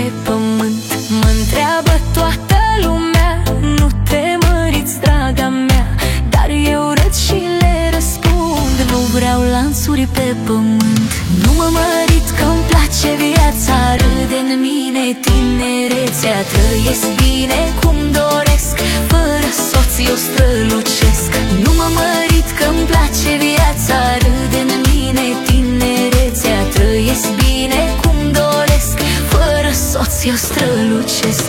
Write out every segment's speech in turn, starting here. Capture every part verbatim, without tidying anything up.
pe pământ. Mă întreabă toată lumea, nu te măriți, draga mea, dar eu râd și le răspund, nu vreau lanțuri pe pământ. Nu mă mărit că-mi place viața, râde-n mine tinerețea, trăiesc bine cum doresc, fără soț eu strălucesc. Nu mă mărit că-mi place viața, râde-n mine tinerețea, trăiesc bine cum doresc, fără soț eu strălucesc.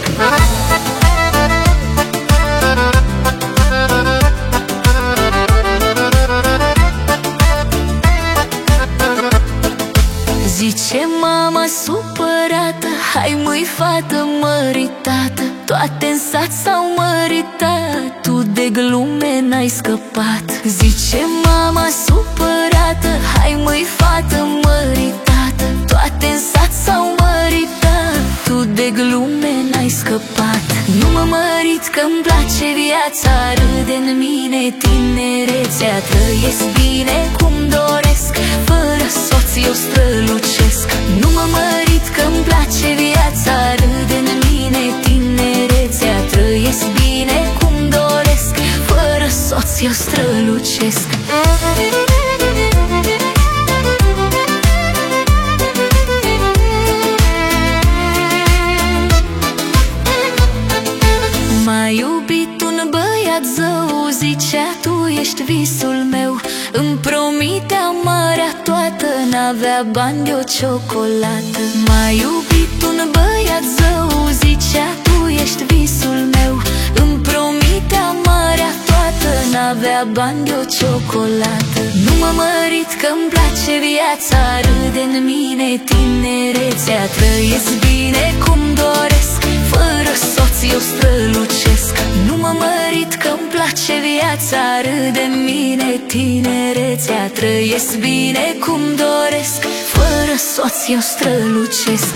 Zice mama supărată, hai măi fată măritată, toate în sat s-au măritat, tu de glume n-ai scăpat. Zice mama supărată, hai măi fată măritată, toate în sat s-au măritat, tu de glume n-ai scăpat. Nu mă mărit că-mi place viața, râde-n mine tinerețea, trăiesc bine cum doresc, fără soț eu strălucesc. Nu mă mărit că-mi place viața, râde-n mine tinerețea, trăiesc bine cum doresc, fără soț eu strălucesc. M-a iubit un băiat zău, zicea tu ești visul meu, îmi promitea marea toată, n-avea bani de o ciocolată. M-a iubit un băiat zău, zicea tu ești visul meu, îmi promitea marea toată, n-avea bani de o ciocolată. Nu mă mărit că-mi place viața, râde-n mine tinerețea, trăiesc bine cum doresc, fără soț eu strălucesc. Nu mă mărit că-mi place viața, râde-n mine tinerețea, trăiesc bine cum doresc, fără soț eu strălucesc.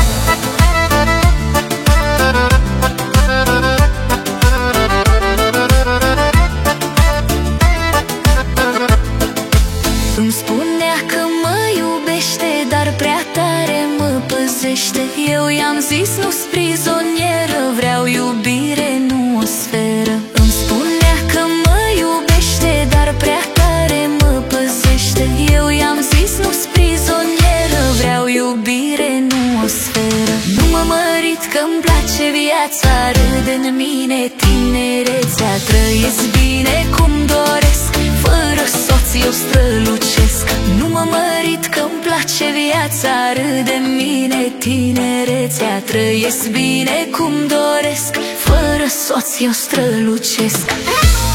Îmi spunea că mă iubește, dar prea tare mă păzește. Eu i-am zis nu-s prizonieră, vreau iubire, nu o sferă. Îmi spunea că mă iubește, dar prea tare mă păzește. Eu i-am zis nu-s prizonieră, vreau iubire, nu o sferă. Nu mă mărit că-mi place viața, râde-n mine tinerețea, trăiesc bine cum doresc, fără soț eu strălucesc. Nu mă mărit că-mi place viața, râde-n mine tinerețea, trăiesc bine cum doresc, fără soț eu strălucesc.